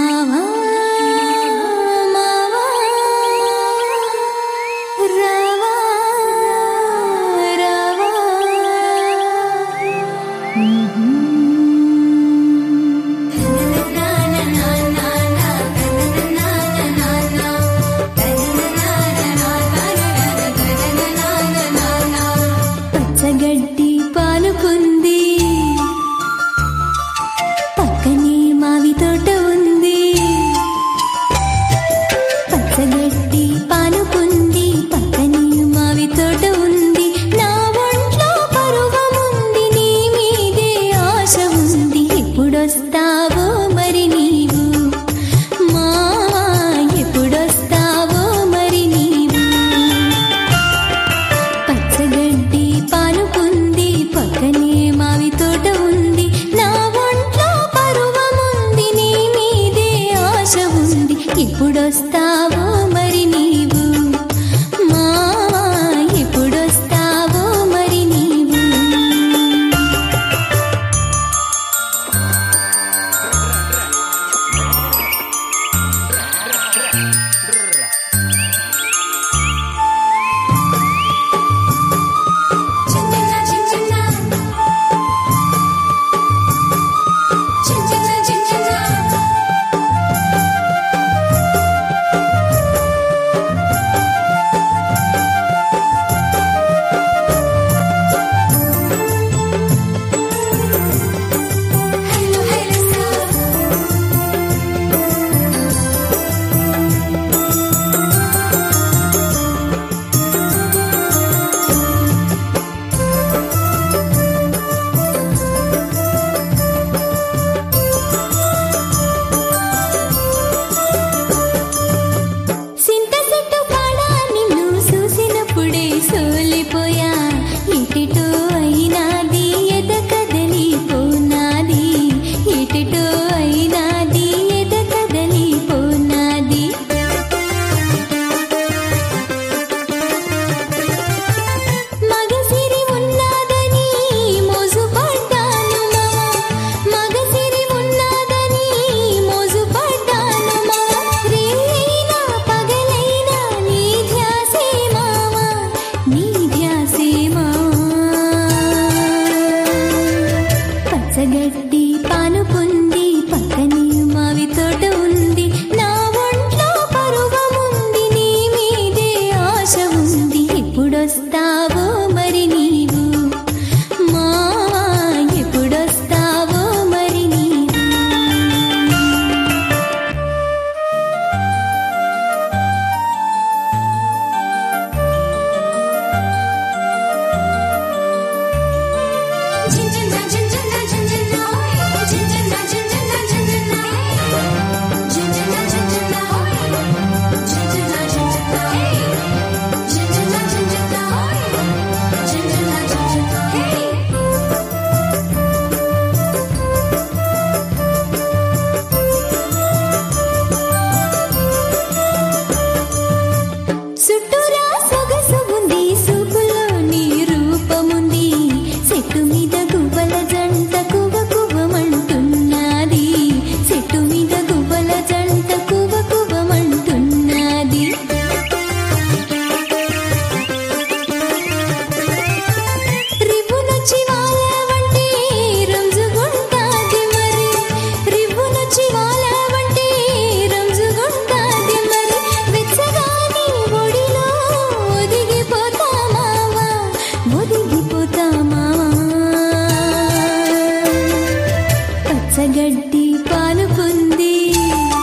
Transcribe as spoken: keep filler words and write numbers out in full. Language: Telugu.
మావా మావా రావా రావా పచ్చగడ్డి పాలుకుంది పక్కనే మావి తోట ఉంది పచ్చగడ్డి పాలుకుంది పక్కనే మావి తోట ఉంది నా ఒంట్లో పరువముంది నీ మీదే ఆశ ఉంది ఎప్పుడొస్తావో మరి నీవు మావా ఎప్పుడొస్తావో మరి నీవు పచ్చగడ్డి పాలుకుంది పక్కనే మావి తోట ఉంది నా ఒంట్లో పరువముంది నీ మీదే ఆశ ఉంది ఎప్పుడొస్తావో మరి నీవు మావా ఎప్పుడొస్తావో మరి నీవు సింత చెట్టు కాడ నిన్ను చూసినప్పుడే సోలిపోయా ఎటెటో అయినాది ఎద కదలిపోనాది ఎటెటో అయినాది ఎద కదలిపోనాది మగసిరి ఉన్నాదని మోజు పడ్డాను మగసిరి ఉన్నాదని మోజు పడ్డాను రేయినా పగలైనా నీ ధ్యాసే మావా నీ ధ్యాసే మావా పచ్చగడ్డి పాలుకుంది పక్కనే మావి తోట ఉంది నా ఒంట్లో పరువముంది నీ మీదే ఆశ ఉంది ఎప్పుడొస్తావో మరి నీవు మావా ఎప్పుడొస్తావో మరి నీవు చుట్టూరా సొగసు ఉంది సూపులో నీ రూపముంది చెట్టు మీద గువ్వల జంట కువ కువమంటున్నది చెట్టు మీద గువ్వల జంట కువ కువమంటున్నది రివ్వునొచ్చి వాళ్ళవంటే రంజుగుంటాది మరి రివ్వునొచ్చి వాళ్ళవంటే రంజుగుంటాది మరి వెచ్చగాని ఒడిలో ఒదిగిపోతా మావా ఒదిగిపోతా మావా పచ్చగడ్డి పాలుకుంది